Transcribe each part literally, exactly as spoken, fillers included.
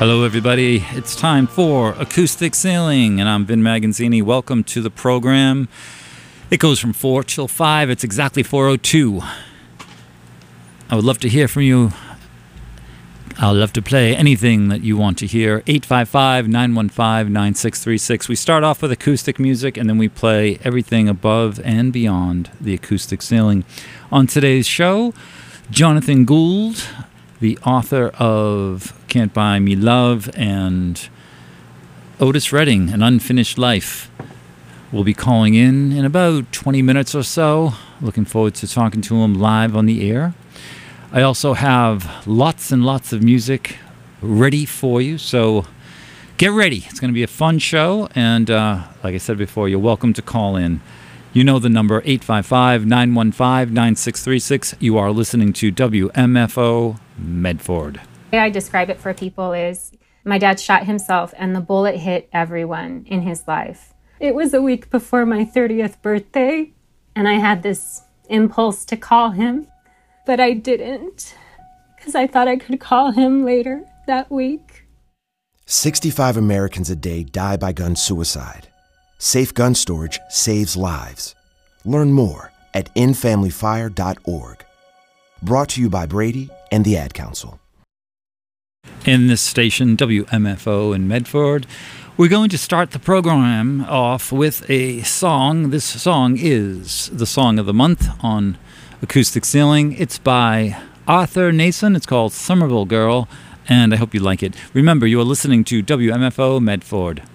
Hello, everybody. It's time for Acoustic Sailing, and I'm Vin Magazzini. Welcome to the program. It goes from four till five. It's exactly four oh two. I would love to hear from you. I'll love to play anything that you want to hear. eight five five, nine one five, nine six three six. We start off with acoustic music, and then we play everything above and beyond the acoustic ceiling. On today's show, Jonathan Gould, the author of Can't Buy Me Love, and Otis Redding, An Unfinished Life, will be calling in in about twenty minutes or so. Looking forward to talking to him live on the air. I also have lots and lots of music ready for you, so get ready. It's going to be a fun show, and uh, like I said before, you're welcome to call in. You know the number, eight five five, nine one five, nine six three six. You are listening to W M F O Medford. The way I describe it for people is my dad shot himself and the bullet hit everyone in his life. It was a week before my thirtieth birthday, and I had this impulse to call him, but I didn't because I thought I could call him later that week. sixty-five Americans a day die by gun suicide. Safe gun storage saves lives. Learn more at in family fire dot org. Brought to you by Brady and the Ad Council. In this station, W M F O in Medford, we're going to start the program off with a song. This song is the song of the month on Acoustic Ceiling. It's by Arthur Nason. It's called Somerville Girl, and I hope you like it. Remember, you are listening to W M F O Medford.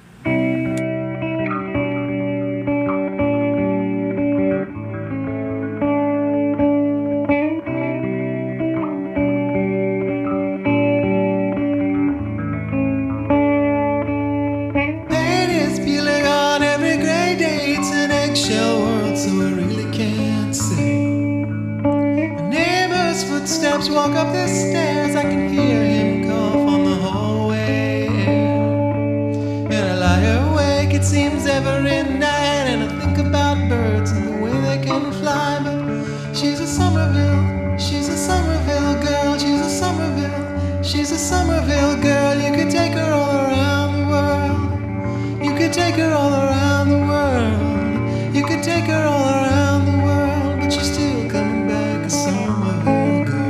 Walk up the stairs, I can hear him cough on the hallway air. And I lie awake, it seems every night, and I think about birds and the way they can fly. But she's a Somerville, she's a Somerville girl, she's a Somerville, she's a Somerville girl. You could take her all around the world, you could take her all around the world, you could take her all around the world, but she's still coming back a Somerville girl.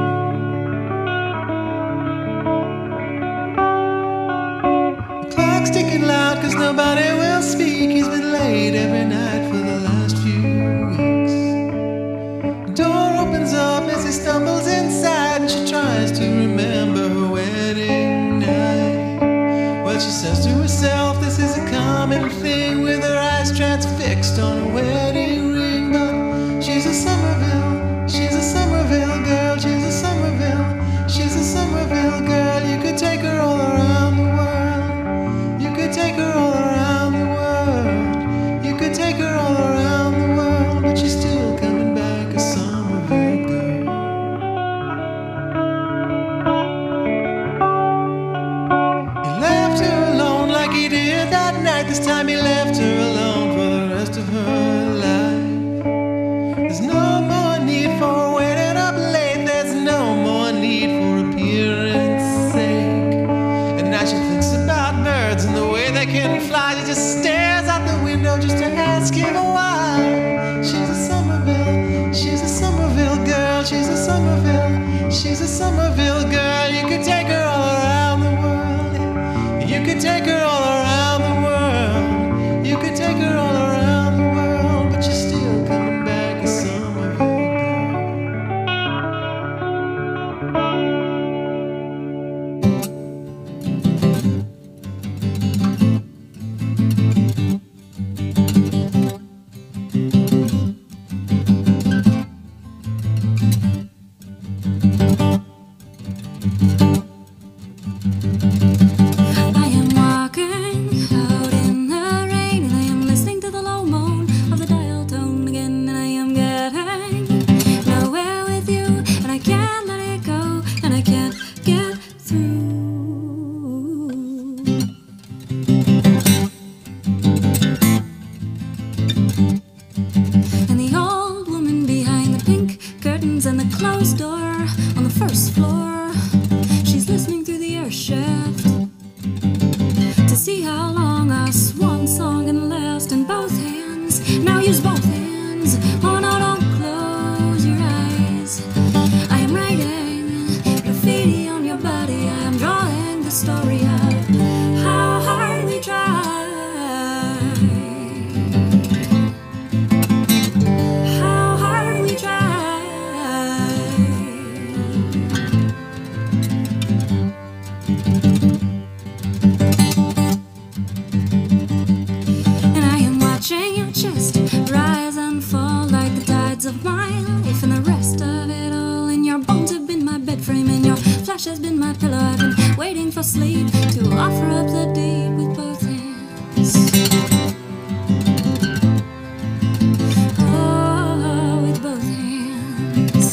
Ticking loud cause nobody will speak. He's been late every night for the last few weeks. The door opens up as he stumbles inside, and she tries to remember her wedding night. Well, she says to herself this is a common thing, with her eyes transfixed on a wedding ring. But she's a Somerville, she's a Somerville girl, she's a Somerville, she's a Somerville girl. You could take her all around the world, you could take her all around the world, you could take her all around the world, but she's still coming back a Somerville girl. He left her alone like he did that night. This time he left her alone for the rest of her life. There's no more need for waiting up late, there's no more need for appearance sake. And now she thinks about birds and the way they can fly. She just stares out the window just to ask him why. She's a Somerville, she's a Somerville girl, she's a Somerville, she's a Somerville girl. You could take her all around the world, you could take her all around the world, you could take her all around the world, but she's still coming back a Somerville I am walking yards of my life, and the rest of it all. And your bones have been my bed frame, and your flesh has been my pillow. I've been waiting for sleep to offer up the deed with both hands. Oh, with both hands.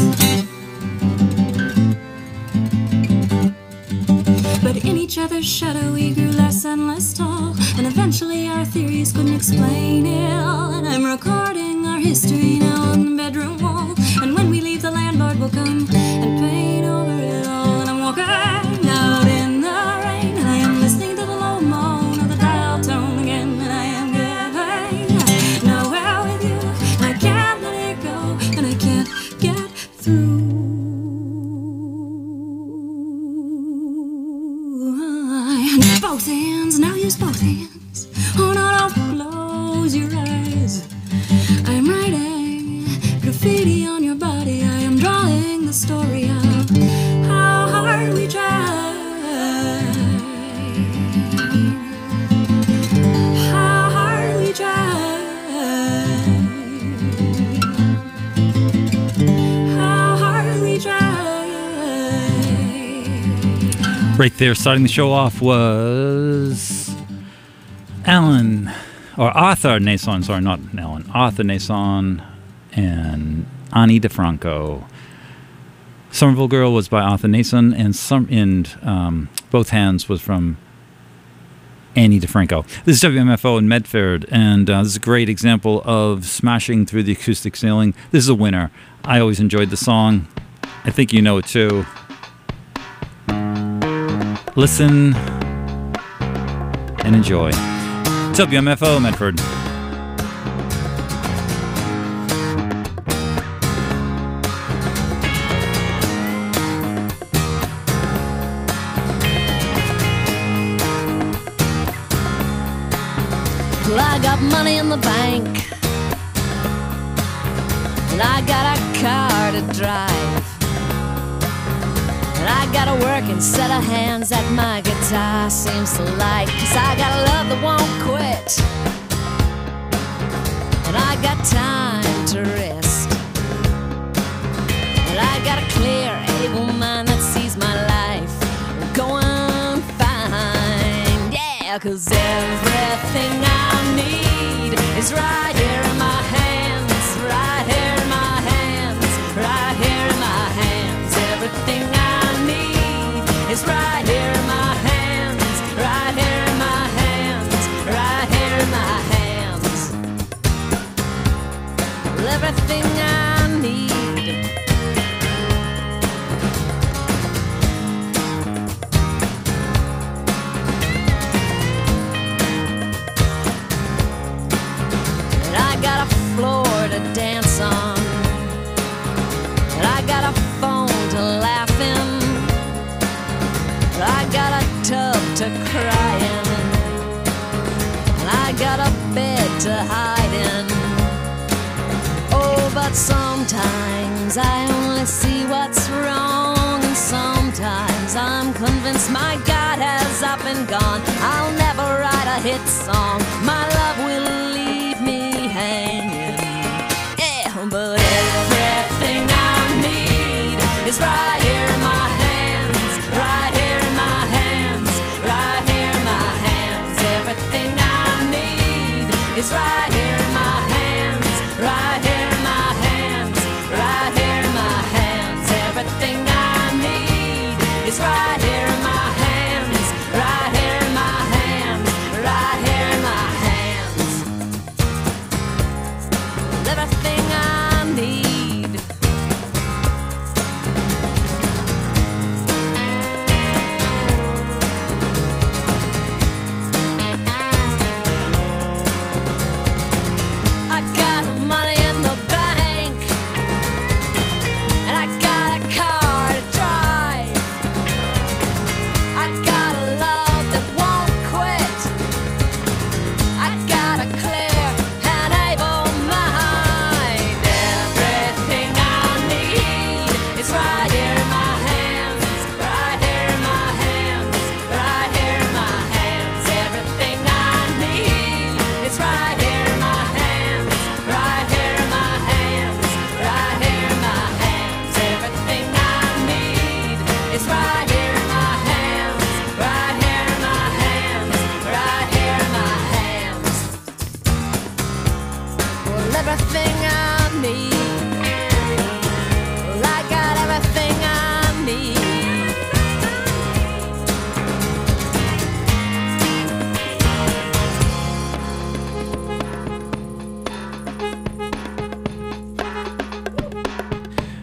But in each other's shadow we grew less and less tall, and eventually our theories couldn't explain it all. And I'm recording our history now on the bedroom wall, and when we leave the landlord will come and paint over it all. And I'm walking out in the rain, and I am listening to the low moan of the dial tone again, and I am getting nowhere with you, and I can't let it go, and I can't get through. Both hands, now use both hands. Oh no, don't close your eyes. I am writing graffiti on your body. I am drawing the story of how hard we try. How hard we try. How hard we try. Right there, starting the show off was Alan, or Arthur Nason, sorry, not Alan, Arthur Nason and Ani DeFranco. Somerville Girl was by Arthur Nason, and some in um, Both Hands was from Ani DeFranco. This is W M F O in Medford, and uh, this is a great example of smashing through the acoustic ceiling. This is a winner. I always enjoyed the song. I think you know it too. Listen and enjoy. W M F O Medford. Well, I got money in the bank, and I got a car to drive, and I got a working set of hands that my guitar seems to like. 'Cause I got a love that won't quit, and I got time to rest, and I got a clear, able mind that sees my life going fine. Yeah, 'cause everything I need is right here in my hands, right here in my hands, right here in my hands. Everything I it's right here in my hands, right here in my hands, right here in my hands. Well, everything I need. And I got a floor to dance on, and I got a phone to laugh in, I got a tub to cry in, and I got a bed to hide in. Oh, but sometimes I only see what's wrong, and sometimes I'm convinced my God has up and gone. I'll never write a hit song, my love will leave me hanging. Yeah, but everything I need is right here in my hands, right here. It's right here in my hands, right here in my hands, right here in my hands. Everything I need is right here in my hands, right here in my hands, right here in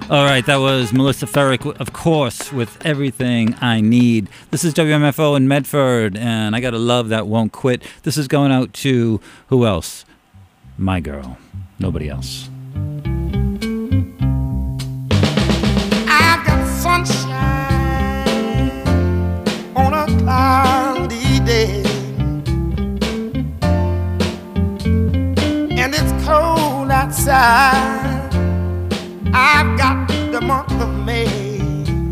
All right, that was Melissa Ferrick, of course, with Everything I Need. This is W M F O in Medford, and I gotta love that Won't Quit. This is going out to who else? My girl. Nobody else. I've got sunshine on a cloudy day, and it's cold outside. I've got the month of May.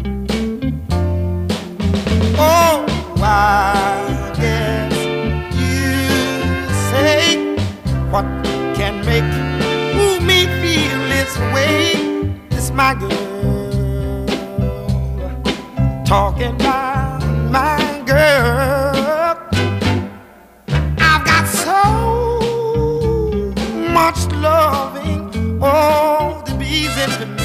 Oh, I guess you say, what can make ooh, me feel this way? It's my girl talking about my girl. I've got so much loving, oh, the bees into me.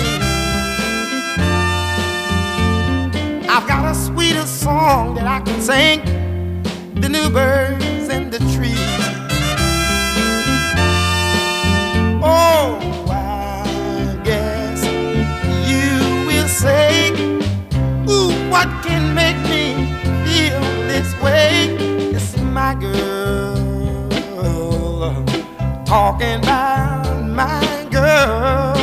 I've got a sweeter song that I can sing, the new birds in the trees. Oh, I guess you will say, ooh, what can make me feel this way? It's my girl talking about my girl.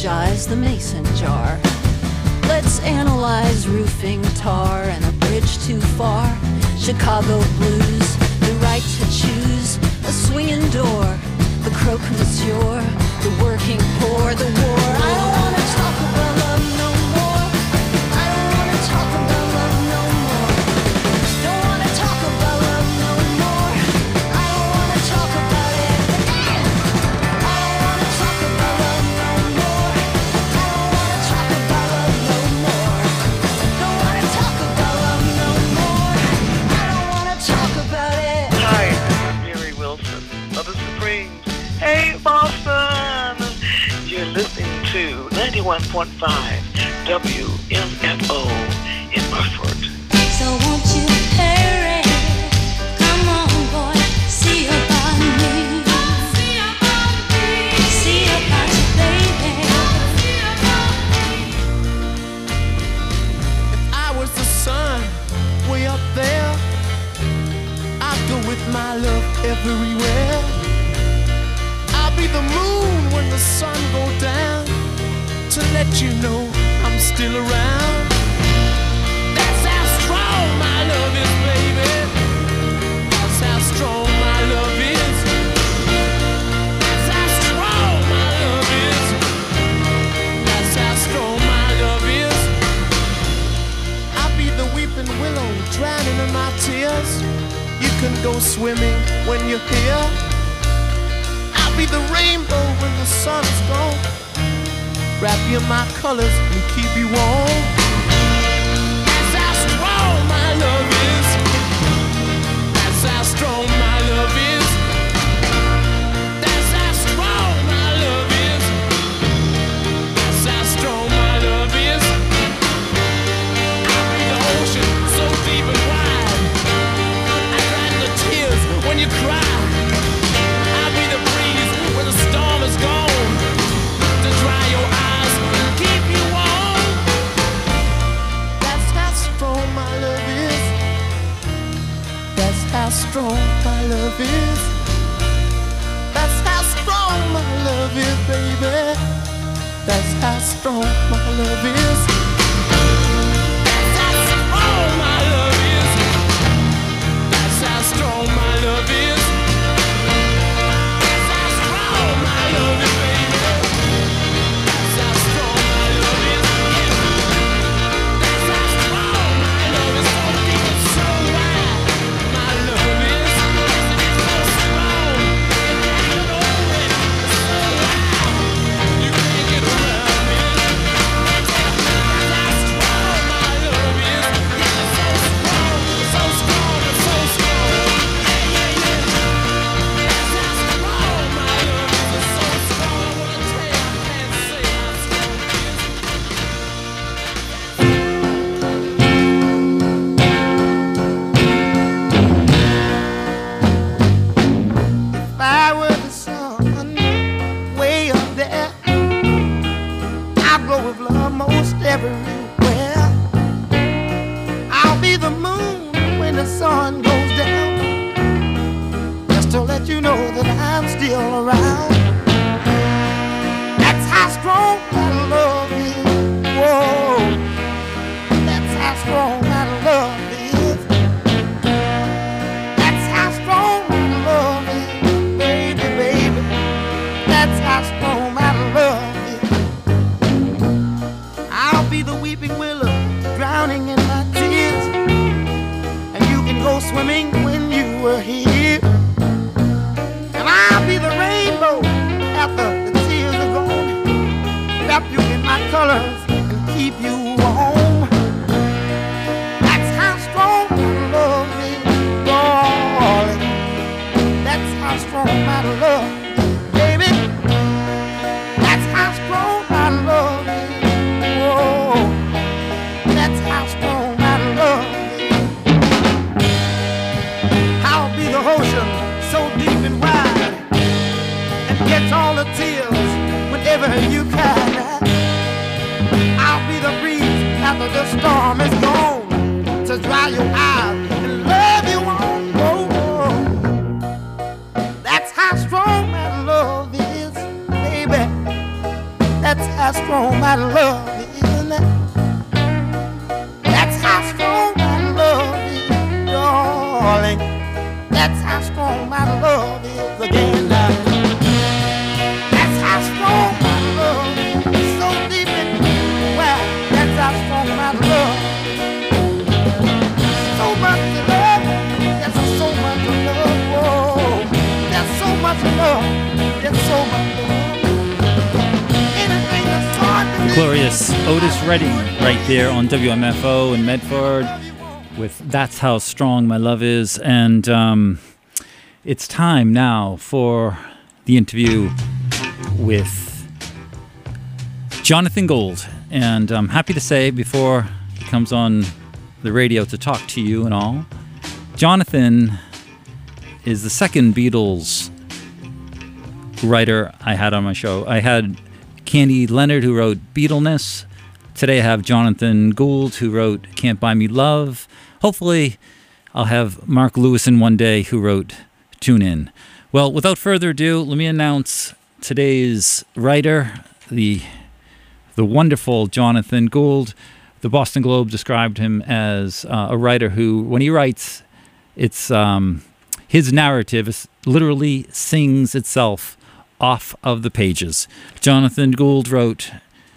mythologize the mason jar. Let's analyze roofing tar and a bridge too far. Chicago blues, the right to choose, a swinging door, the croque monsieur, the working poor, the war. I don't wanna talk about love no more. I don't wanna talk about love no more. Don't wanna talk about love no more. I don't wanna talk about it. I don't wanna talk about love no more. I don't wanna talk about love no more. Don't wanna talk about love no more. I don't wanna talk about it. Hi, I'm Gary Wilson of the Supremes. Hey, Boston! You're listening to ninety-one point five W M F O in Burford. So won't you hurry? Come on, boy, see about me. See about me. See about you, baby. See about me. If I was the sun way up there, I'd go with my love everywhere. I'll be the moon when the sun goes down, to let you know I'm still around. That's how strong my love is, baby. That's how strong my love is. That's how strong my love is. That's how strong my love is. I'll be the weeping willow drowning in my tears. You can go swimming when you're here. I'll be the rainbow when the sun is gone. Wrap you in my colors and keep you warm. That's how strong my love is. That's how strong my love is. That's how strong my love is. That's how strong my love is. I'll be the ocean so deep and wide. I dry the tears when you cry. I'll be the breeze when the storm is gone, to dry your eyes and keep you warm. That's how strong my love is. That's how strong my love is. That's how strong my love is, baby. That's how strong my love is. That's how strong my love is. That's how strong my love is. That's how strong my love is, baby. That's how strong my love is. That's how strong my love is. So deep and so wide, my love is. So strong, and over it, so loud, you can't get around it. That's how strong my love is. Yeah, so strong, so strong, and so strong. Yeah, yeah, yeah. That's how strong my love is. It's so strong, I wanna tell you, I can't say how strong it is. If I were the sun way up there, I'd go with love most everywhere. I'll be the moon when the sun goes down, just to let you know that I'm still around. That's how strong my love is. Whoa, that's how strong my love is. That's how strong my love is, baby, baby. That's how strong my love is. I'll be the weeping willow drowning in my tears, and you can go swimming when you were here. And I'll be the rainbow after the tears are gone, wrap you in my colors and keep you warm. That's how strong my love is, darling. That's how strong my love is, baby. That's how strong my love is. Whoa, that's how strong my love is. I'll be the ocean so deep and wide, and catch all the tears whenever you cry. I'll be the breeze after the storm is gone, to dry your eyes and love you on. Oh, that's how strong my love is, baby. That's how my love is now. That's how strong my love is, darling. That's how strong my love is again now. That's how strong my love is, so deep in well, that's how strong my love. So much love, there's so much love, whoa. There's so much love, there's so much love. Anything that's hard to do. Glorious Otis Redding right there on W M F O in Medford with That's How Strong My Love Is. And um, it's time now for the interview with Jonathan Gould. And I'm happy to say, before he comes on the radio to talk to you and all, Jonathan is the second Beatles writer I had on my show. I had Candy Leonard, who wrote Beatleness. Today I have Jonathan Gould, who wrote Can't Buy Me Love. Hopefully I'll have Mark Lewison one day, who wrote Tune In. Well, without further ado, let me announce today's writer, the the wonderful Jonathan Gould. The Boston Globe described him as uh, a writer who, when he writes, it's um, his narrative is, literally sings itself off of the pages. Jonathan Gould wrote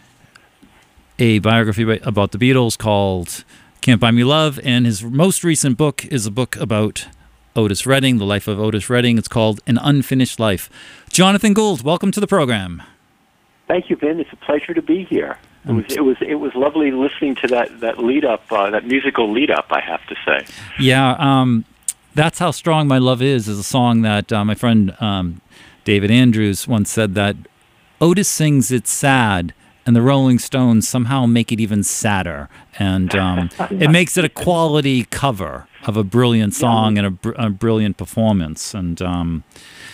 a biography about the Beatles called Can't Buy Me Love, and his most recent book is a book about Otis Redding, the life of Otis Redding. It's called An Unfinished Life. Jonathan Gould, welcome to the program. Thank you, Ben. It's a pleasure to be here. It was it was it was lovely listening to that that lead up, uh, that musical lead up. I have to say. Yeah, um, That's How Strong My Love Is is a song that uh, my friend um, David Andrews once said that Otis sings it sad, and the Rolling Stones somehow make it even sadder, and um, it makes it a quality cover of a brilliant song and a, br- a brilliant performance. And um,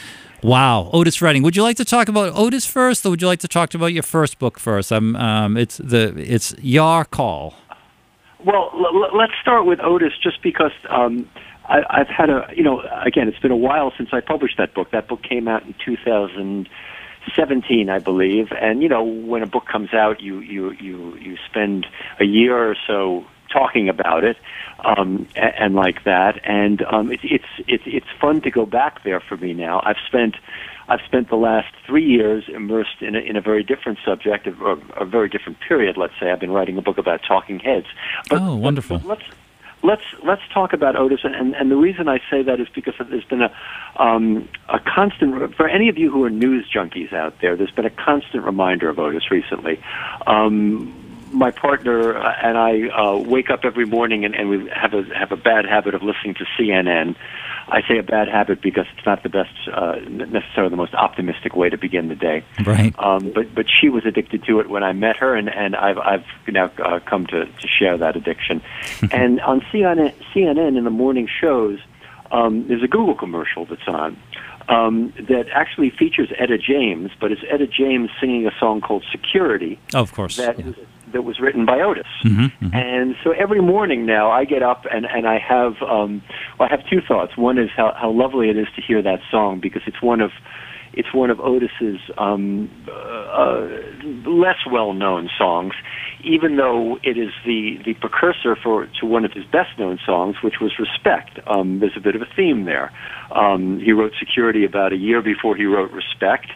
wow, Otis Redding. Would you like to talk about Otis first, or would you like to talk about your first book first? Um, um, it's the it's your call. Well, l- l- let's start with Otis, just because um, I- I've had a you know again, it's been a while since I published that book. That book came out in two thousand seventeen, I believe, and you know when a book comes out, you you you you spend a year or so talking about it, um, and, and like that, and um, it, it's it's it's fun to go back there for me now. I've spent I've spent the last three years immersed in a, in a very different subject, or a very different period. Let's say I've been writing a book about Talking Heads. But, oh, wonderful! But, but let's let's let's talk about Otis, and, and the reason I say that is because there's been a um, a constant, for any of you who are news junkies out there, there's been a constant reminder of Otis recently. Um, my partner and I uh, wake up every morning and, and we have a have a bad habit of listening to C N N. I say a bad habit because it's not the best, uh, necessarily the most optimistic way to begin the day. Right. Um, but but she was addicted to it when I met her, and, and I've I've now uh, come to, to share that addiction. And on C N N, C N N in the morning shows, um, there's a Google commercial that's on um, that actually features Etta James, but it's Etta James singing a song called "Security." Oh, of course. That yeah. was, that was written by Otis. Mm-hmm, mm-hmm. And so every morning now I get up and, and I have um, well, I have two thoughts. One is how, how lovely it is to hear that song, because it's one of it's one of Otis's um, uh, less well-known songs, even though it is the, the precursor for to one of his best-known songs, which was Respect. Um, there's a bit of a theme there. Um, he wrote Security about a year before he wrote Respect.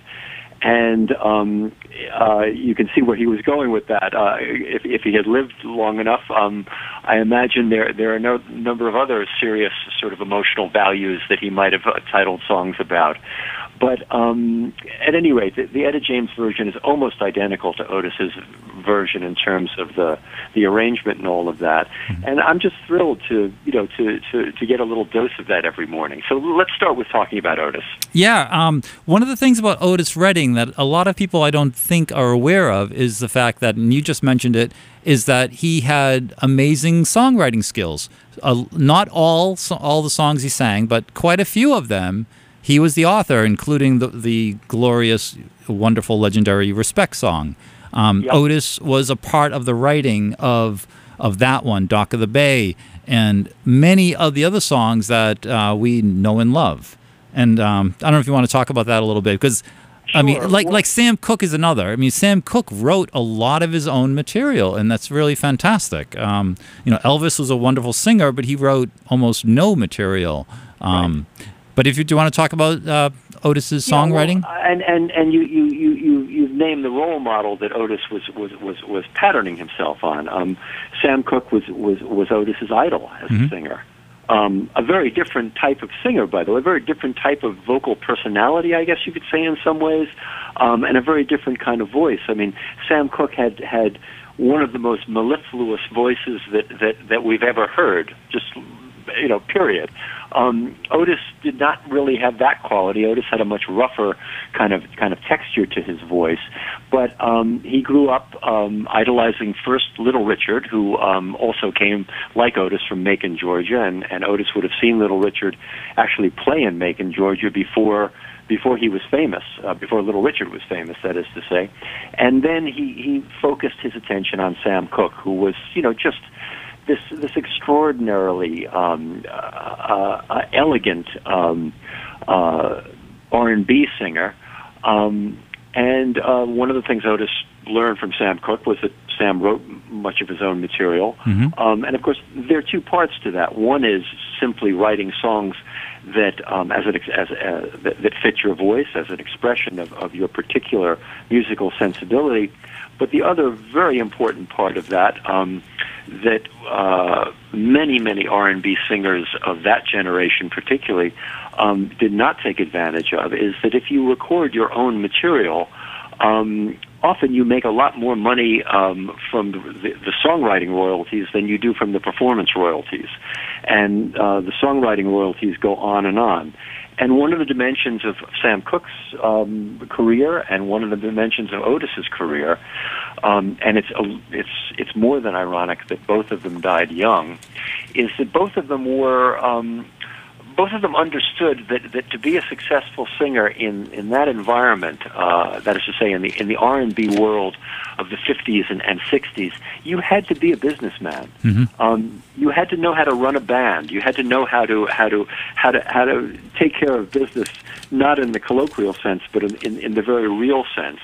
And um, uh, you can see where he was going with that. Uh, if, if he had lived long enough, um, I imagine there there are no number of other serious sort of emotional values that he might have uh, titled songs about. But um, at any rate, the, the Etta James version is almost identical to Otis's version in terms of the the arrangement and all of that. Mm-hmm. And I'm just thrilled to you know to, to, to get a little dose of that every morning. So let's start with talking about Otis. Yeah, um, one of the things about Otis Redding that a lot of people I don't think are aware of is the fact that, and you just mentioned it, is that he had amazing songwriting skills. Uh, not all all the songs he sang, but quite a few of them. He was the author, including the, the glorious, wonderful, legendary Respect song. Um, yep. Otis was a part of the writing of of that one, Dock of the Bay, and many of the other songs that uh, we know and love. And um, I don't know if you want to talk about that a little bit, because I mean, Sure. like Well- like Sam Cooke is another. I mean, Sam Cooke wrote a lot of his own material, and that's really fantastic. Um, you know, Elvis was a wonderful singer, but he wrote almost no material. Um, But if you do want to talk about uh, Otis's Yeah, well, songwriting, and and and you you you you you've named the role model that Otis was was was, was patterning himself on. Um, Sam Cooke was was was Otis's idol as Mhm. a singer. Um, a very different type of singer, by the way, a very different type of vocal personality, I guess you could say in some ways, um, and a very different kind of voice. I mean, Sam Cooke had had one of the most mellifluous voices that that that we've ever heard. Just you know, period. Um, Otis did not really have that quality. Otis had a much rougher kind of kind of texture to his voice, but um, he grew up um, idolizing first Little Richard, who um, also came like Otis from Macon, Georgia, and, and Otis would have seen Little Richard actually play in Macon, Georgia before before he was famous, uh, before Little Richard was famous, that is to say. And then he, he focused his attention on Sam Cooke, who was, you know, just this this extraordinarily um, uh, uh, elegant um, uh, R and B singer. Um, and uh, one of the things Otis learned from Sam Cooke was that Sam wrote much of his own material. Mhm. Um, and of course, there are two parts to that. One is simply writing songs that um, as an ex- as uh, that, that fit your voice, as an expression of, of your particular musical sensibility. But the other very important part of that, um, that uh, many many R and B singers of that generation, particularly, um, did not take advantage of, is that if you record your own material, um, often you make a lot more money um, from the, the, the songwriting royalties than you do from the performance royalties. And uh, the songwriting royalties go on and on. And one of the dimensions of Sam Cooke's um, career, and one of the dimensions of Otis's career, um, and it's a, it's it's more than ironic that both of them died young, is that both of them were um, both of them understood that, that to be a successful singer in, in that environment, uh, that is to say, in the in the R and B world of the fifties and, and sixties, you had to be a businessman. Mm-hmm. Um, you had to know how to run a band. You had to know how to how to how to how to take care of business, not in the colloquial sense, but in, in, in the very real sense.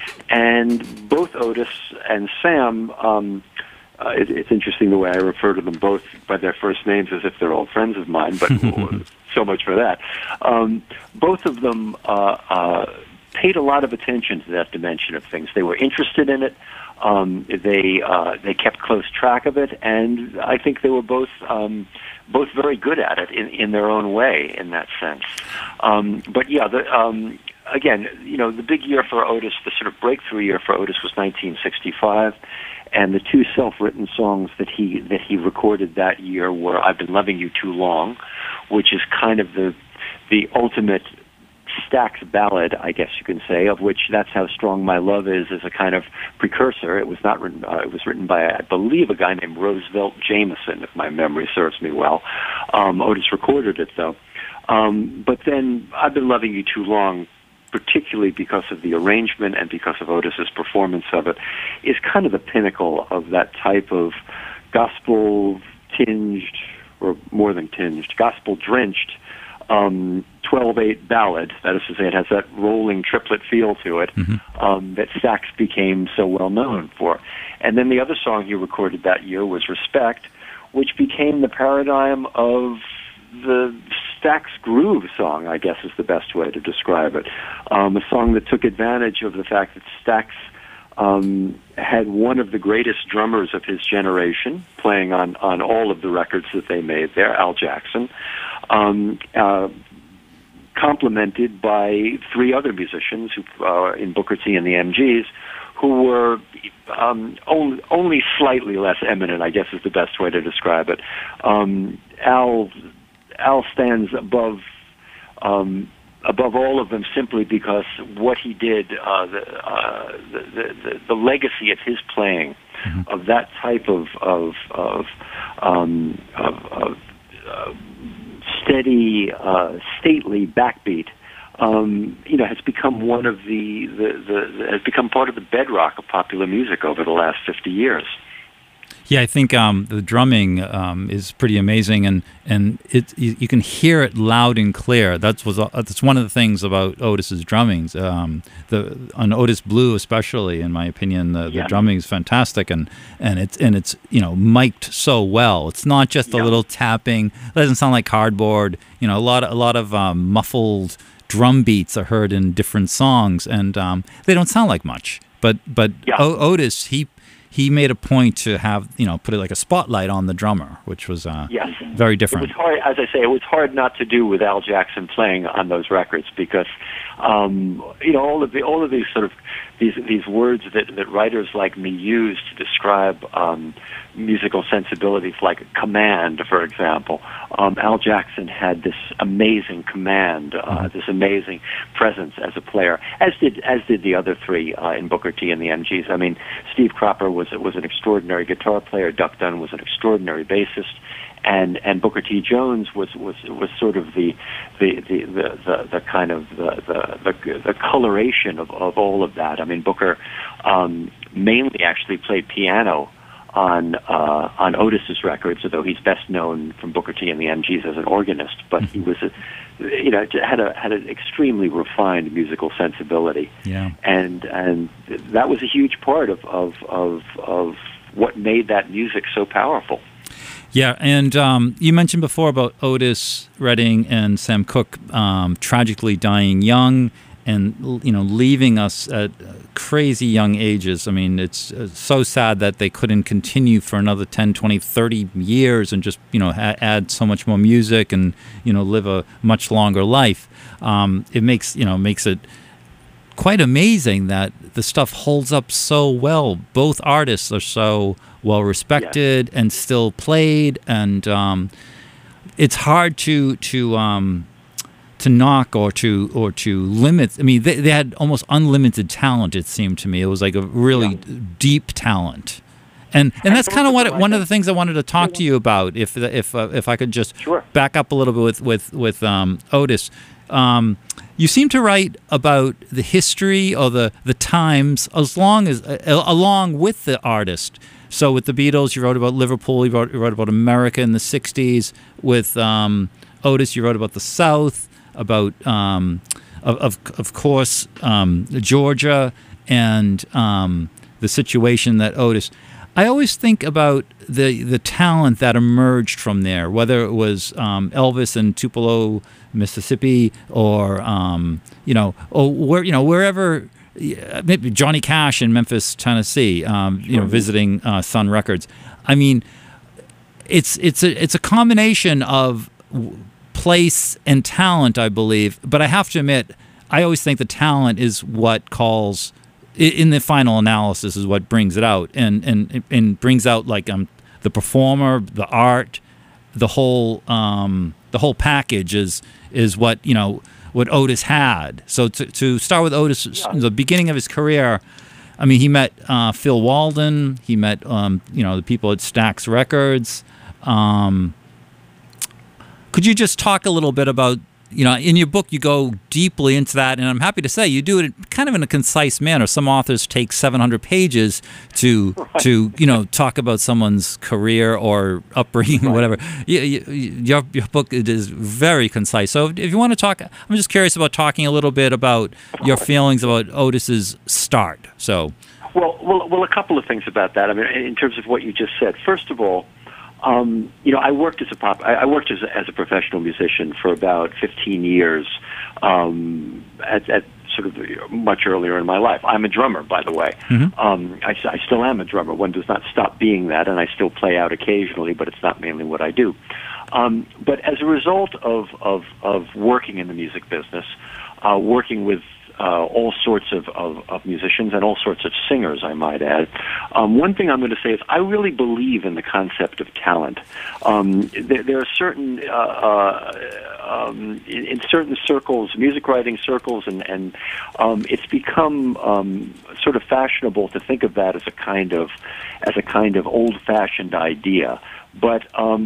And both Otis and Sam. Um, Uh, it, it's interesting the way I refer to them both by their first names as if they're old friends of mine, but so much for that. Um, both of them uh, uh, paid a lot of attention to that dimension of things. They were interested in it. Um, they uh, they kept close track of it, and I think they were both um, both very good at it in, in their own way, in that sense. Um, but yeah, the, um, again, you know, the big year for Otis, the sort of breakthrough year for Otis was nineteen sixty-five. And the two self-written songs that he that he recorded that year were "I've Been Loving You Too Long," which is kind of the the ultimate Stax ballad, I guess you can say, of which "That's How Strong My Love Is" is a kind of precursor. It was not written; uh, it was written by, I believe, a guy named Roosevelt Jameson, if my memory serves me well. Um, Otis recorded it though. Um, but then "I've Been Loving You Too Long," particularly because of the arrangement and because of Otis's performance of it, is kind of the pinnacle of that type of gospel-tinged, or more than tinged, gospel-drenched um, twelve eight ballad. That is to say, it has that rolling triplet feel to it Mm-hmm. um, that Stax became so well known for. And then the other song he recorded that year was "Respect," which became the paradigm of the Stax groove song, I guess is the best way to describe it. Um, a song that took advantage of the fact that Stax um, had one of the greatest drummers of his generation playing on, on all of the records that they made there, Al Jackson, um, uh, complemented by three other musicians who, uh, in Booker T and the M Gs, who were um, only, only slightly less eminent, I guess is the best way to describe it. Um, Al Al stands above um, above all of them simply because what he did, uh, the, uh, the, the the legacy of his playing, mm-hmm. of that type of of of, um, of, of uh, steady, uh, stately backbeat, um, you know, has become one of the, the, the, the has become part of the bedrock of popular music over the last fifty years. Yeah, I think um, the drumming um, is pretty amazing, and and it you, you can hear it loud and clear. That's was uh, that's one of the things about Otis's drummings. Um, the on Otis Blue, especially, in my opinion, the, the Yeah. drumming is fantastic, and and it's and it's you know mic'd so well. It's not just a Yeah. little tapping. It doesn't sound like cardboard. You know, a lot of, a lot of um, muffled drum beats are heard in different songs, and um, they don't sound like much. But but Yeah. o- Otis, he he made a point to have you know put it like a spotlight on the drummer, which was uh, Yes. very It different. was hard, as I say, it was hard not to do with Al Jackson playing on those records because, um, you know, all of the all of these sort of these these words that, that writers like me use to describe um, musical sensibilities, like command, for example. Um, Al Jackson had this amazing command, uh, Mm-hmm. this amazing presence as a player, as did as did the other three uh, in Booker T and the M Gs. I mean, Steve Cropper was was an extraordinary guitar player. Duck Dunn was an extraordinary bassist. And and Booker T. Jones was was was sort of the the the, the, the, the kind of the the, the, the coloration of, of all of that. I mean, Booker um, mainly actually played piano on uh, on Otis's records, although he's best known from Booker T. and the M Gs as an organist. But he was a, you know had a had an extremely refined musical sensibility. Yeah. And and that was a huge part of of of, of what made that music so powerful. Yeah, and um, you mentioned before about Otis Redding and Sam Cooke um, tragically dying young, and you know leaving us at crazy young ages. I mean, it's uh, so sad that they couldn't continue for another ten, twenty, thirty years and just you know ha- add so much more music and you know live a much longer life. Um, it makes you know makes it quite amazing that the stuff holds up so well. Both artists are so well respected and still played, and um, it's hard to to um, to knock or to or to limit. I mean, they, they had almost unlimited talent. It seemed to me it was like a really Yeah. deep talent, and and that's kind of what one of the things I wanted to talk to you about. If if uh, if I could just Sure. back up a little bit with with with um, Otis. Um, you seem to write about the history or the, the times as long as uh, along with the artist. So with the Beatles, you wrote about Liverpool. You wrote, you wrote about America in the sixties. With um, Otis, you wrote about the South, about um, of, of of course um, Georgia, and um, the situation that Otis. I always think about the the talent that emerged from there, whether it was um, Elvis in Tupelo, Mississippi, or um, you know, or where you know wherever, maybe Johnny Cash in Memphis, Tennessee, um, you know, visiting uh, Sun Records. I mean, it's it's a it's a combination of place and talent, I believe. But I have to admit, I always think the talent is what calls. In the final analysis, is what brings it out, and and and brings out like um the performer, the art, the whole um the whole package is is what you know what Otis had. So to to start with Otis, yeah. The beginning of his career, I mean, he met uh, Phil Walden, he met um you know the people at Stax Records. Um, could you just talk a little bit about? You know, in your book, you go deeply into that, and I'm happy to say you do it kind of in a concise manner. Some authors take seven hundred pages to right. to you know talk about someone's career or upbringing, right. whatever. You, you, your your book is very concise. So if you want to talk, I'm just curious about talking a little bit about your feelings about Otis's start. So, well, well, well, a couple of things about that. I mean, in terms of what you just said. First of all. Um, you know, I worked as a pop. I, I worked as a, as a professional musician for about fifteen years. Um, at, at sort of much earlier in my life. I'm a drummer, by the way. Mm-hmm. Um, I, I still am a drummer. One does not stop being that, and I still play out occasionally, but it's not mainly what I do. Um, but as a result of of, of working in the music business, uh, working with Uh, all sorts of, of, of musicians and all sorts of singers, I might add. Um, one thing I'm going to say is I really believe in the concept of talent. Um, there, there are certain, uh, uh, um, in, in certain circles, music writing circles, and, and um, it's become um, sort of fashionable to think of that as a kind of, as a kind of old-fashioned idea. But um,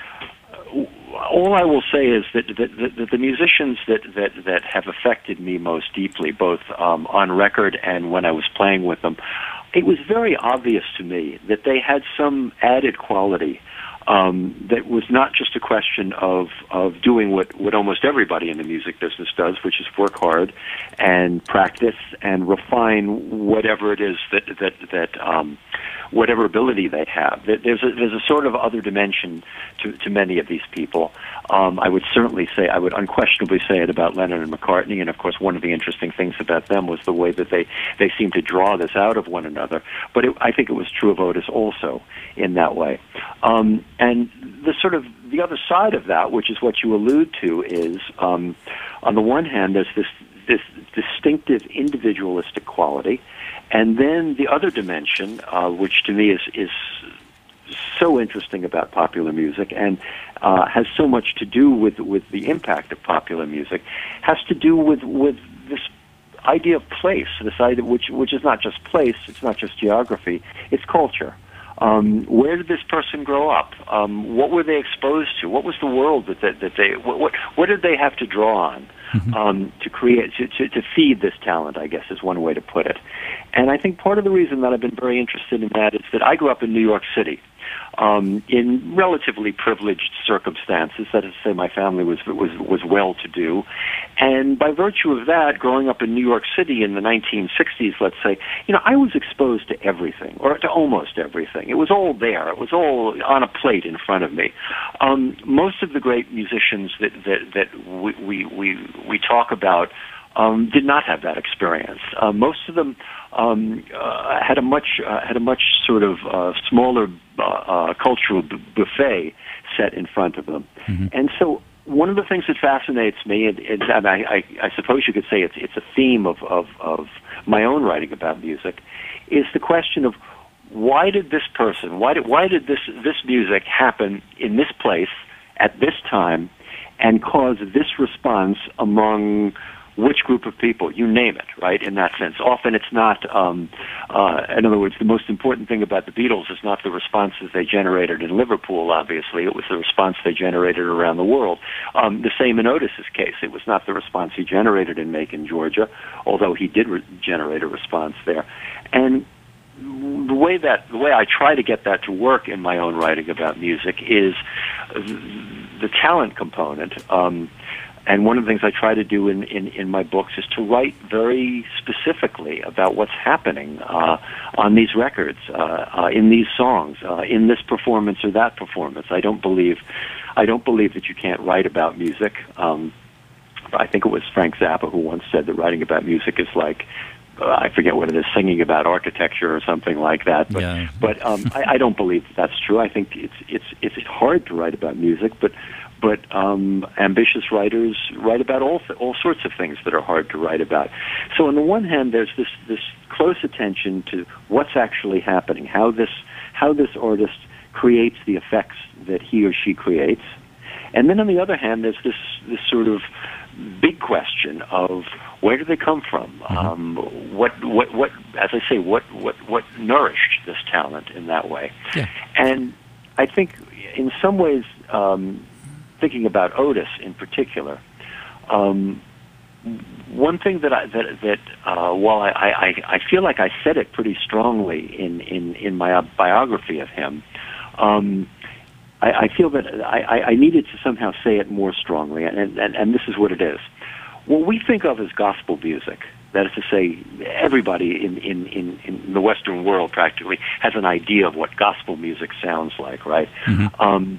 all I will say is that, that, that, that the musicians that, that, that have affected me most deeply, both um, on record and when I was playing with them, it was very obvious to me that they had some added quality um, that was not just a question of, of doing what, what almost everybody in the music business does, which is work hard and practice and refine whatever it is that, that, that um, whatever ability they have. There's a, there's a sort of other dimension to, to many of these people. Um, I would certainly say, I would unquestionably say it about Lennon and McCartney, and of course one of the interesting things about them was the way that they, they seemed to draw this out of one another. But it, I think it was true of Otis also in that way. Um, and the sort of, the other side of that, which is what you allude to, is um, on the one hand there's this, this distinctive individualistic quality, and then the other dimension, uh, which to me is, is so interesting about popular music and uh, has so much to do with, with the impact of popular music, has to do with, with this idea of place, this idea which, which is not just place, it's not just geography, it's culture. Um, where did this person grow up? Um, what were they exposed to? What was the world that, that, that they, what, what, what did they have to draw on? Um, to create, to, to, to feed this talent, I guess, is one way to put it. And I think part of the reason that I've been very interested in that is that I grew up in New York City um, in relatively privileged circumstances. That is to say, my family was was was well-to-do, and by virtue of that, growing up in New York City in the nineteen sixties, let's say, you know, I was exposed to everything, or to almost everything. It was all there. It was all on a plate in front of me. Um, most of the great musicians that that, that we, we we we talk about um, did not have that experience. Uh, most of them um, uh, had a much uh, had a much sort of uh, smaller uh, uh, cultural b- buffet set in front of them, mm-hmm. and so one of the things that fascinates me, and, and I, I, I suppose you could say it's it's a theme of, of of my own writing about music, is the question of why did this person, why did why did this this music happen in this place at this time, and cause this response among which group of people, you name it, right, in that sense. Often it's not, um, uh, in other words, the most important thing about the Beatles is not the responses they generated in Liverpool, obviously. It was the response they generated around the world. Um, the same in Otis's case. It was not the response he generated in Macon, Georgia, although he did re- generate a response there. And the way that the way I try to get that to work in my own writing about music is the talent component. Um, and one of the things I try to do in, in, in my books is to write very specifically about what's happening uh, on these records, uh, uh, in these songs, uh, in this performance or that performance. I don't believe I don't believe that you can't write about music. Um, I think it was Frank Zappa who once said that writing about music is like, Uh, I forget what it is, singing about architecture or something like that. But, yeah. but um, I, I don't believe that that's true. I think it's it's it's hard to write about music, but but um, ambitious writers write about all all sorts of things that are hard to write about. So on the one hand, there's this this close attention to what's actually happening, how this how this artist creates the effects that he or she creates, and then on the other hand, there's this this sort of big question of where do they come from? Mm-hmm. Um, what, what, what? As I say, what, what, what nourished this talent in that way? Yeah. And I think, in some ways, um, thinking about Otis in particular, um, one thing that I that that uh, while I, I, I feel like I said it pretty strongly in in, in my biography of him. Um, I, I feel that I, I needed to somehow say it more strongly, and, and, and this is what it is. What we think of as gospel music, that is to say, everybody in, in, in, in the Western world practically has an idea of what gospel music sounds like, right? Mm-hmm. Um,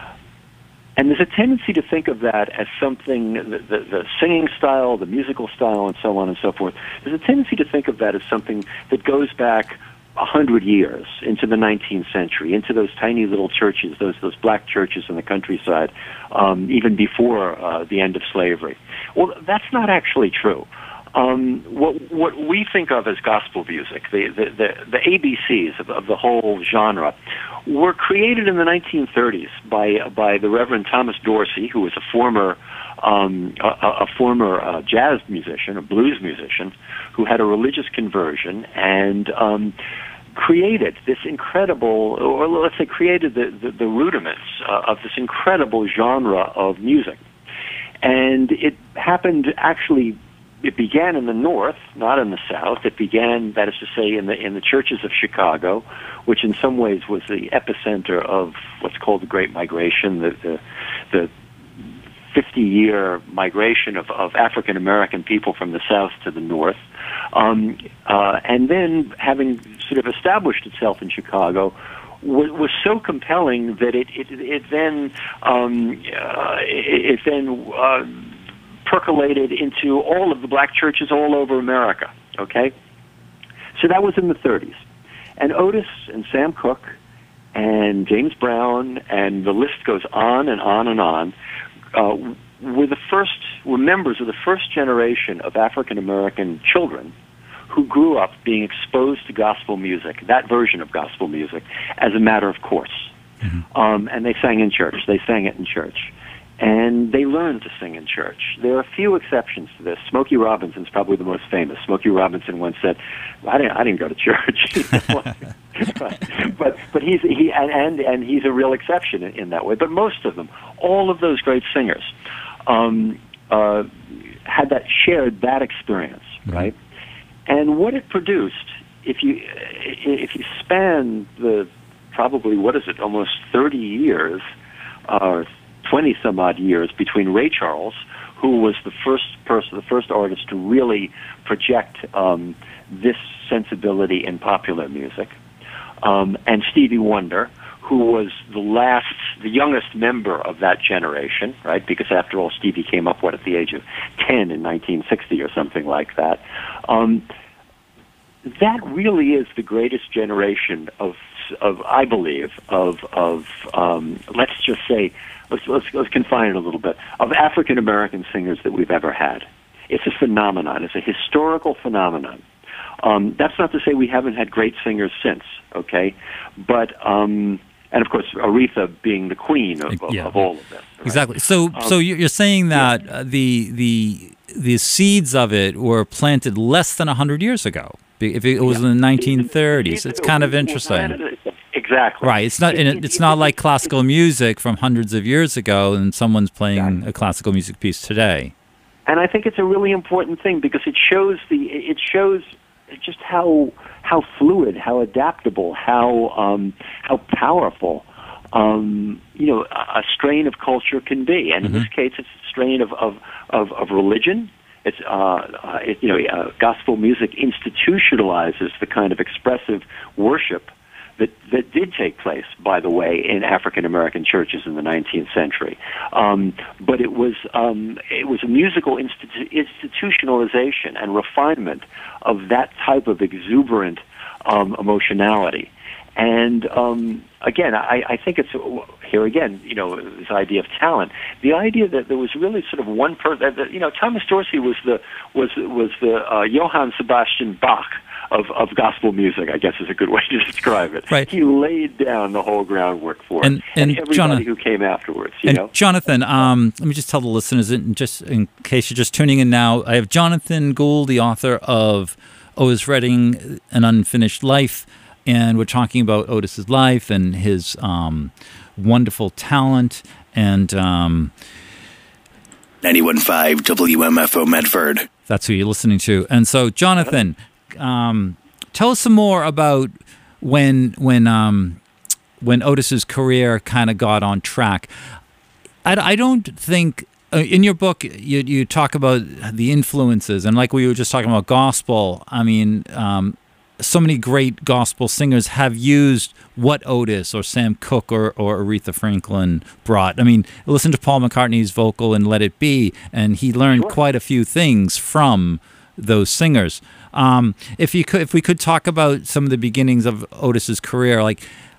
and there's a tendency to think of that as something, the, the, the singing style, the musical style, and so on and so forth. There's a tendency to think of that as something that goes back a hundred years into the nineteenth century, into those tiny little churches, those those black churches in the countryside, um, even before uh, the end of slavery. Well, that's not actually true. Um, what what we think of as gospel music, the the the, the A B Cs of, of the whole genre, were created in the nineteen thirties by by the Reverend Thomas Dorsey, who was a former um, a, a former uh, jazz musician, a blues musician, who had a religious conversion and um, created this incredible, or let's say created the, the, the rudiments uh, of this incredible genre of music. And it happened actually it began in the North, not in the South. It began, that is to say, in the in the churches of Chicago, which in some ways was the epicenter of what's called the Great Migration, the the, the fifty-year migration of, of African American people from the South to the North. Um, uh, and then, having sort of established itself in Chicago, was, was so compelling that it it, it then um, uh, it, it then uh, percolated into all of the black churches all over America. Okay, so that was in the thirties, and Otis and Sam Cooke and James Brown, and the list goes on and on and on. Uh, were the first were members of the first generation of African American children who grew up being exposed to gospel music, that version of gospel music, as a matter of course. Mm-hmm. Um, and they sang in church. They sang it in church. And they learned to sing in church. There are a few exceptions to this. Smokey Robinson's probably the most famous. Smokey Robinson once said, "I didn't, I didn't go to church." but, but but he's he and, and and he's a real exception in, in that way. But most of them, all of those great singers, um, uh, had that shared that experience, right? And what it produced, if you if you span the probably what is it, almost thirty years, or twenty some odd years between Ray Charles, who was the first person, the first artist to really project um, this sensibility in popular music, um, and Stevie Wonder, who was the last, the youngest member of that generation, right? Because after all, Stevie came up, what, at the age of ten in nineteen sixty or something like that. Um, that really is the greatest generation of, of I believe, of, of um, let's just say, let's, let's, let's confine it a little bit, of African American singers that we've ever had. It's a phenomenon. It's a historical phenomenon. Um, that's not to say we haven't had great singers since, okay? But, um, and of course, Aretha being the queen of, of, yeah. of all of this. Right? Exactly. So, um, so you're saying that yeah. uh, the the the seeds of it were planted less than a hundred years ago. If it was yeah. in the nineteen thirties, it's kind of interesting. Exactly. Right. It's not. It's not like classical music from hundreds of years ago, and someone's playing exactly. a classical music piece today. And I think it's a really important thing because it shows the. It shows just how how fluid, how adaptable, how um, how powerful, um, you know, a strain of culture can be. And mm-hmm. in this case, it's a strain of of of, of religion. It's uh, uh, it, you know, uh, gospel music institutionalizes the kind of expressive worship that that did take place, by the way, in African American churches in the nineteenth century. Um, but it was um, it was a musical institu- institutionalization and refinement of that type of exuberant um, emotionality. And um, again, I, I think it's here again, you know, this idea of talent. The idea that there was really sort of one person. You know, Thomas Dorsey was the was was the uh, Johann Sebastian Bach of of gospel music, I guess is a good way to describe it. Right. He laid down the whole groundwork for and, it, and, and everybody Jonathan, who came afterwards. You and know, Jonathan, um, let me just tell the listeners, in, just in case you're just tuning in now, I have Jonathan Gould, the author of Otis Redding, An Unfinished Life. And we're talking about Otis's life and his um, wonderful talent. And um, ninety-one point five W M F O Medford. That's who you're listening to. And so, Jonathan, um, tell us some more about when when um, when Otis's career kind of got on track. I, I don't think uh, in your book you you talk about the influences, and like we were just talking about gospel. I mean. Um, So many great gospel singers have used what Otis or Sam Cooke or, or Aretha Franklin brought. I mean, listen to Paul McCartney's vocal in Let It Be, and he learned sure. quite a few things from those singers. Um, if you could, if we could talk about some of the beginnings of Otis's career, like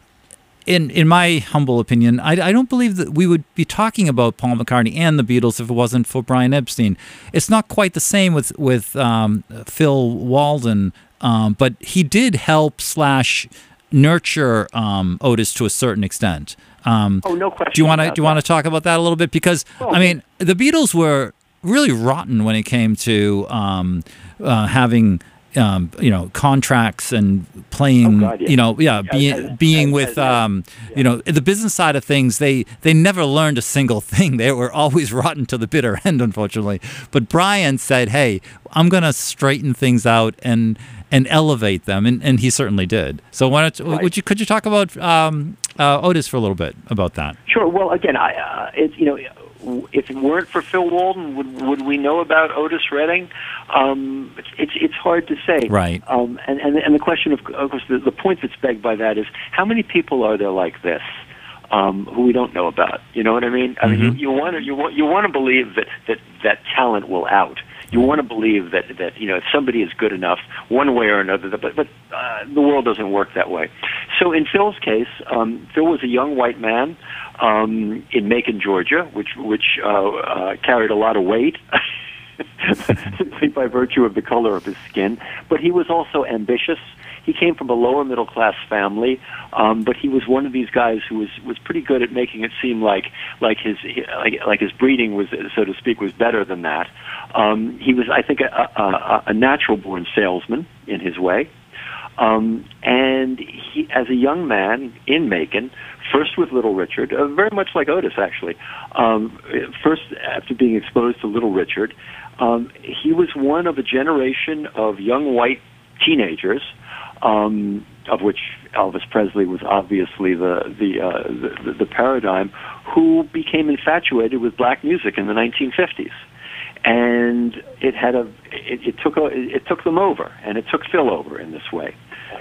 in in my humble opinion, I, I don't believe that we would be talking about Paul McCartney and the Beatles if it wasn't for Brian Epstein. It's not quite the same with with um, Phil Walden. Um, but he did help slash nurture um, Otis to a certain extent. Um, oh, no question. Do you want to do you want to talk about that a little bit? Because oh, I mean, the Beatles were really rotten when it came to um, uh, having um, you know, contracts and playing, Oh, God, yeah. you know, yeah, being as- being as- with, as- um, you know, the business side of things. They they never learned a single thing. They were always rotten to the bitter end, unfortunately. But Brian said, "Hey, I'm going to straighten things out and and elevate them," and, and he certainly did. So why don't Right. would you could you talk about um, uh, Otis for a little bit about that? Sure. Well, again, I, uh, it's you know, if it weren't for Phil Walden, would would we know about Otis Redding? Um, it's, it's it's hard to say. Right. Um, and and and the question of, of course, the, the point that's begged by that is how many people are there like this um, who we don't know about? You know what I mean? I mean, you, you want to you want you want to believe that, that that talent will out. You want to believe that, that you know if somebody is good enough one way or another, but but uh, the world doesn't work that way. So in Phil's case, um, Phil was a young white man um, in Macon, Georgia, which which uh, uh, carried a lot of weight. Simply by virtue of the color of his skin, but he was also ambitious. He came from a lower middle class family, um, but he was one of these guys who was, was pretty good at making it seem like like his like, like his breeding was, so to speak, was better than that. Um, he was, I think, a, a, a natural born salesman in his way. Um, and he, as a young man in Macon, first with Little Richard, uh, very much like Otis, actually. Um, first, after being exposed to Little Richard, um, he was one of a generation of young white teenagers, um, of which Elvis Presley was obviously the the, uh, the the paradigm, who became infatuated with black music in the nineteen fifties. And it had a it, it took a, it took them over, and it took Phil over in this way.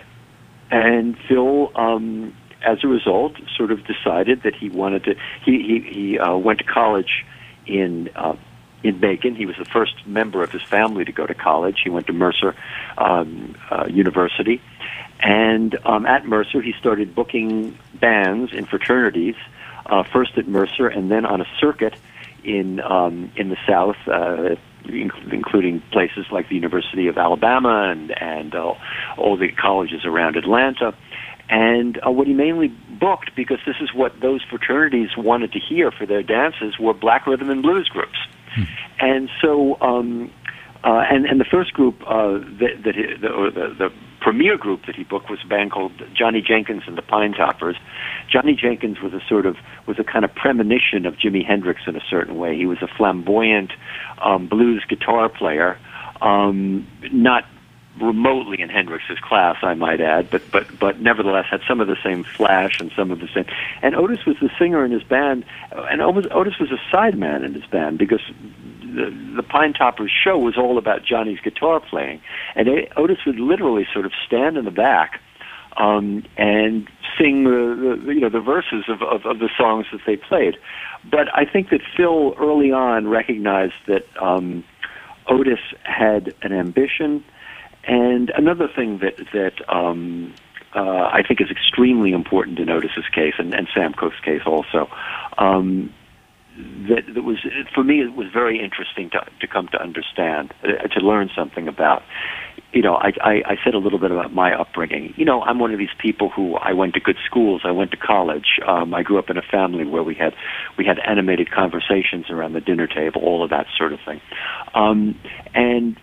And Phil, um, as a result, sort of decided that he wanted to. He he, he uh, went to college in uh, in Macon. He was the first member of his family to go to college. He went to Mercer um, uh, University, and um, at Mercer he started booking bands in fraternities. Uh, first at Mercer, and then on a circuit in um, in the South, uh, including places like the University of Alabama and and uh, all the colleges around Atlanta. And uh, what he mainly booked, because this is what those fraternities wanted to hear for their dances, were black rhythm and blues groups. Hmm. And so, um, uh, and and the first group uh, that, that he, the, or the the premier group that he booked was a band called Johnny Jenkins and the Pine Toppers. Johnny Jenkins was a sort of was a kind of premonition of Jimi Hendrix in a certain way. He was a flamboyant um, blues guitar player, um, not remotely in Hendrix's class, I might add, but but but nevertheless had some of the same flash and some of the same. And Otis was the singer in his band, and Otis, Otis was a sideman in his band because the, the Pine Toppers show was all about Johnny's guitar playing, and Otis would literally sort of stand in the back um, and sing the, the you know the verses of, of of the songs that they played. But I think that Phil early on recognized that um, Otis had an ambition. And another thing that that um, uh, I think is extremely important in Otis's case, and, and Sam Cooke's case also, um, that, that was for me it was very interesting to to come to understand, uh, to learn something about. You know, I, I, I said a little bit about my upbringing. You know, I'm one of these people who I went to good schools. I went to college. Um, I grew up in a family where we had we had animated conversations around the dinner table, all of that sort of thing, um, and.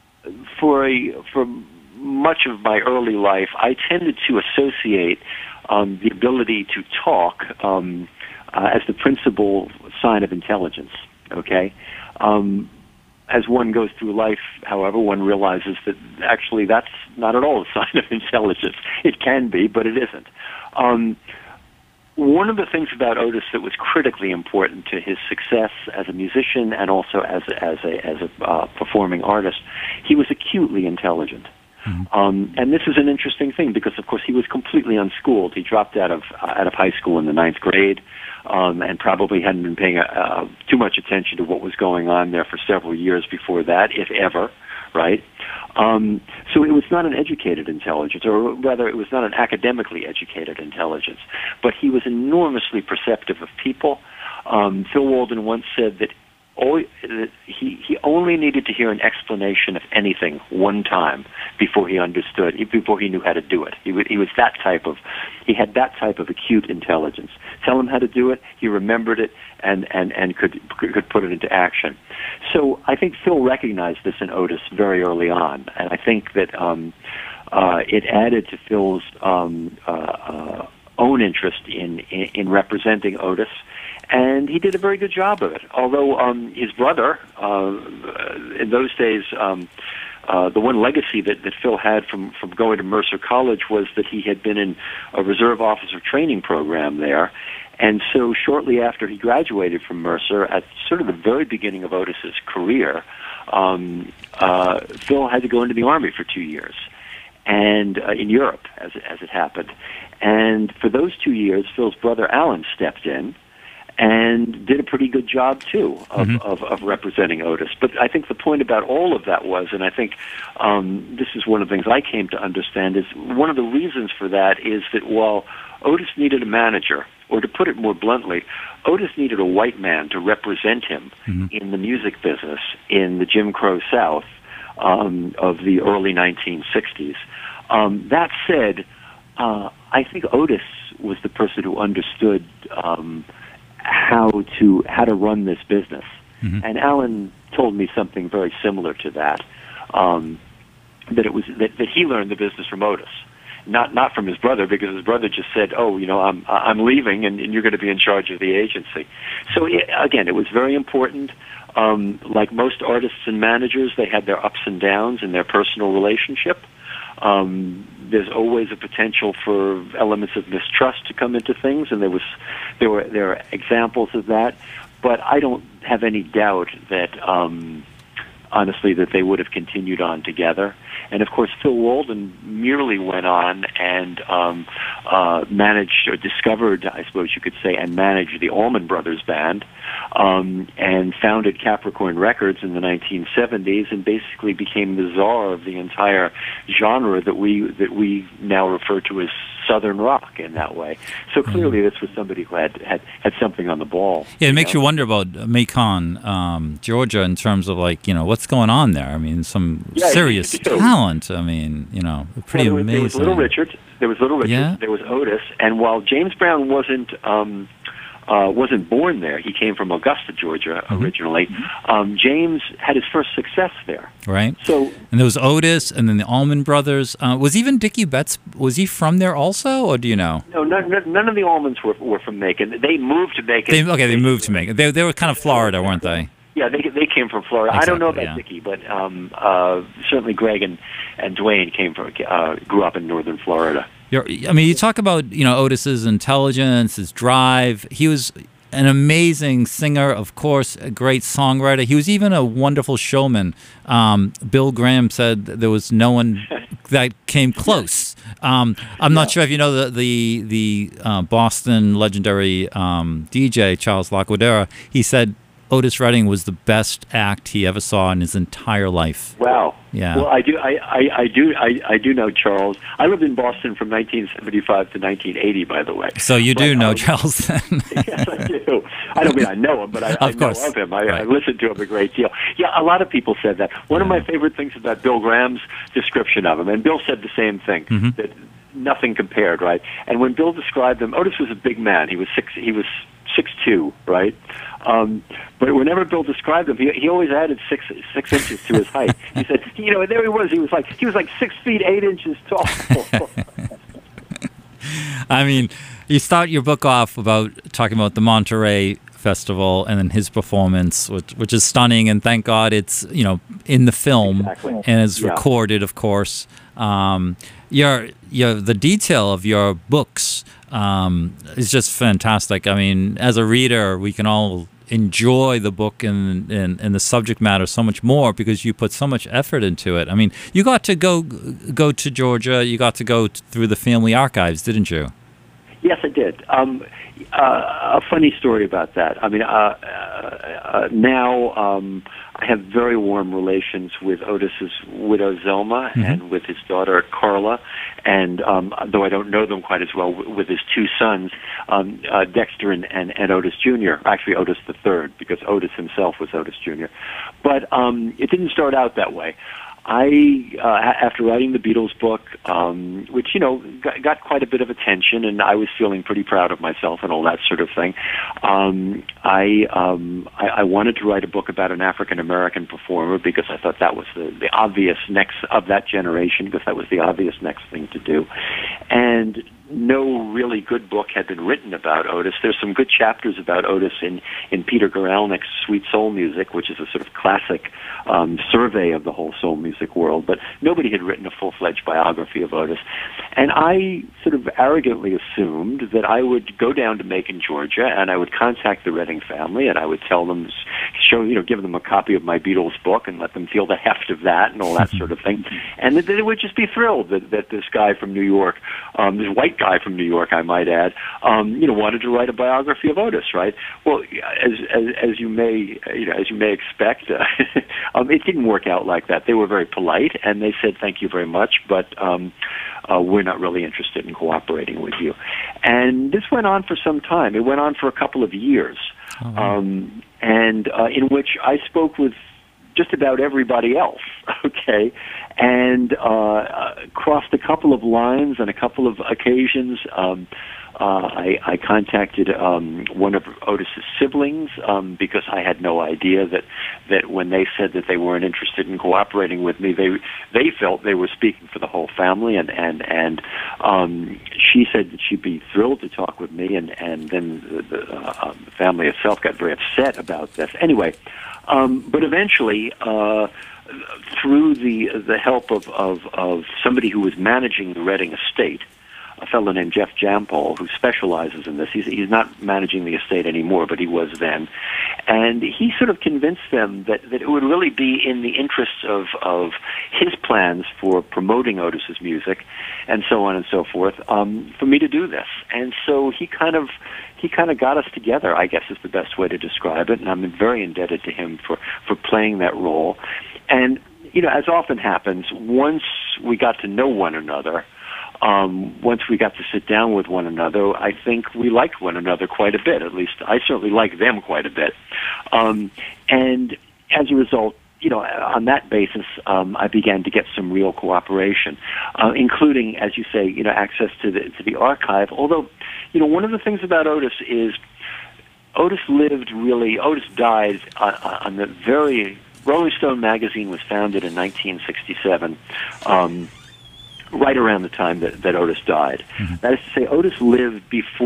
For a, for much of my early life, I tended to associate um, the ability to talk um, uh, as the principal sign of intelligence. Okay, um, as one goes through life, however, one realizes that actually that's not at all a sign of intelligence. It can be, but it isn't. Um, One of the things about Otis that was critically important to his success as a musician and also as a, as a as a uh, performing artist, he was acutely intelligent. Mm-hmm. Um, and this is an interesting thing because, of course, he was completely unschooled. He dropped out of uh, out of high school in the ninth grade, um, and probably hadn't been paying uh, too much attention to what was going on there for several years before that, if ever. Right? Um, so it was not an educated intelligence, or rather it was not an academically educated intelligence, but he was enormously perceptive of people. Um, Phil Walden once said that all, he he only needed to hear an explanation of anything one time before he understood, before he knew how to do it. He he was that type of, he had that type of acute intelligence. Tell him how to do it, he remembered it, and and and could could put it into action. So I think Phil recognized this in Otis very early on, and I think that um, uh, it added to Phil's um, uh, uh, own interest in, in in representing Otis. And he did a very good job of it. Although um, his brother, uh, in those days, um, uh, the one legacy that, that Phil had from, from going to Mercer College was that he had been in a reserve officer training program there. And so shortly after he graduated from Mercer, at sort of the very beginning of Otis's career, um, uh, Phil had to go into the Army for two years, and uh, in Europe, as it, as it happened. And for those two years, Phil's brother Alan stepped in and did a pretty good job, too, of, mm-hmm. of, of representing Otis. But I think the point about all of that was, and I think um, this is one of the things I came to understand, is one of the reasons for that is that while Otis needed a manager, or to put it more bluntly, Otis needed a white man to represent him mm-hmm. in the music business in the Jim Crow South um, of the early nineteen sixties. Um, that said, uh, I think Otis was the person who understood um, how to how to run this business. Mm-hmm. And Alan told me something very similar to that, um, that it was that, that he learned the business from Otis, not not from his brother, because his brother just said, "Oh, you know, I'm I'm leaving, and, and you're going to be in charge of the agency." So it, again, it was very important. Um, like most artists and managers, they had their ups and downs in their personal relationship. Um, there's always a potential for elements of mistrust to come into things, and there was, there were there are examples of that. But I don't have any doubt that, um, honestly, that they would have continued on together. And of course, Phil Walden merely went on and um, uh, managed, or discovered, I suppose you could say, and managed the Allman Brothers Band, um, and founded Capricorn Records in the nineteen seventies, and basically became the czar of the entire genre that we that we now refer to as Southern rock in that way. So clearly, this was somebody who had had, had something on the ball. Yeah, it you makes know? you wonder about Macon, um, Georgia, in terms of like you know what's going on there. I mean, some Yeah, serious you know. talent. I mean, you know, pretty well, there was, amazing. There was Little Richard. There was Little Richard. Yeah. There was Otis. And while James Brown wasn't um, uh, wasn't born there, he came from Augusta, Georgia, mm-hmm. originally. Um, James had his first success there. Right. So, and there was Otis, and then the Allman Brothers. Uh, was even Dickie Betts? Was he from there also, or do you know? No, none, none of the Allmans were were from Macon. They moved to Macon. They, okay, they moved to Macon. They they were kind of Florida, weren't they? Yeah, they they came from Florida. Exactly, I don't know about yeah. Dickie, but um, uh, certainly Greg and, and Dwayne came from uh, grew up in northern Florida. You're, I mean, you talk about you know Otis's intelligence, his drive. He was an amazing singer, of course, a great songwriter. He was even a wonderful showman. Um, Bill Graham said that there was no one that came close. Um, I'm not sure if you know the the the uh, Boston legendary um, D J Charles Laquadera. He said Otis Redding was the best act he ever saw in his entire life. Wow. Yeah. Well, I do. I, I, I do. I, I do know Charles. I lived in Boston from nineteen seventy-five to nineteen eighty. By the way. So you but, do know um, Charles then? Yes, I do. I don't mean I know him, but I, I of course. know of him. I, right. I listen to him a great deal. Yeah, a lot of people said that. One of my favorite things about Bill Graham's description of him, and Bill said the same thing, mm-hmm. that nothing compared, right? And when Bill described him, Otis was a big man. He was six. He was six two, right? Um, but whenever Bill described him, he, he always added six six inches to his height. He said, you know, there he was. He was like he was like six feet eight inches tall. I mean, you start your book off about talking about the Monterey Festival and then his performance, which which is stunning, and thank God it's you know in the film Exactly. and is Yeah. recorded, of course. Um, your your the detail of your books um, is just fantastic. I mean, as a reader, we can all enjoy the book and, and and the subject matter so much more because you put so much effort into it. I mean, you got to go go to Georgia. You got to go t- through the family archives, didn't you? Yes, I did. Um, uh, a funny story about that. I mean, uh, uh, now um, I have very warm relations with Otis's widow Zelma mm-hmm. and with his daughter Carla, and um, though I don't know them quite as well, w- with his two sons, um, uh, Dexter and, and, and Otis Junior Actually, Otis the third, because Otis himself was Otis Junior But um, it didn't start out that way. I, uh, after writing the Beatles book, um, which, you know, got, got quite a bit of attention, and I was feeling pretty proud of myself and all that sort of thing, um, I, um, I, I wanted to write a book about an African-American performer because I thought that was the, the obvious next of that generation, because that was the obvious next thing to do. And no really good book had been written about Otis. There's some good chapters about Otis in, in Peter Guralnick's Sweet Soul Music, which is a sort of classic um, survey of the whole soul music world, but nobody had written a full-fledged biography of Otis. And I sort of arrogantly assumed that I would go down to Macon, Georgia, and I would contact the Redding family, and I would tell them, show, you know, give them a copy of my Beatles book and let them feel the heft of that and all that sort of thing. And that they would just be thrilled that, that this guy from New York, um, this white guy from New York, I might add, um, you know, wanted to write a biography of Otis, right? Well, as as, as you may, you know, as you may expect, uh, um, it didn't work out like that. They were very polite, and they said thank you very much, but um, uh, we're not really interested in cooperating with you. And this went on for some time. It went on for a couple of years, oh, wow. um, and uh, in which I spoke with just about everybody else, okay, and uh, uh, crossed a couple of lines on a couple of occasions. Um, uh, I, I contacted um, one of Otis's siblings um, because I had no idea that, that when they said that they weren't interested in cooperating with me, they they felt they were speaking for the whole family, and and and um, she said that she'd be thrilled to talk with me, and and then the, the, uh, the family itself got very upset about this. Anyway. Um, but eventually, uh, through the the help of, of, of somebody who was managing the Redding estate, a fellow named Jeff Jampol, who specializes in this, he's, he's not managing the estate anymore, but he was then, and he sort of convinced them that, that it would really be in the interests of, of his plans for promoting Otis's music, and so on and so forth, um, for me to do this. And so he kind of he kind of got us together, I guess is the best way to describe it, and I'm very indebted to him for, for playing that role. And, you know, as often happens, once we got to know one another, um, once we got to sit down with one another, I think we liked one another quite a bit. At least I certainly liked them quite a bit. Um, and as a result, you know, on that basis, um, I began to get some real cooperation, uh, including, as you say, you know, access to the to the archive. Although, you know, one of the things about Otis is Otis lived really. Otis died on, on the very Rolling Stone magazine was founded in nineteen sixty-seven. Um, right around the time that, that Otis died. Mm-hmm. That is to say, Otis lived before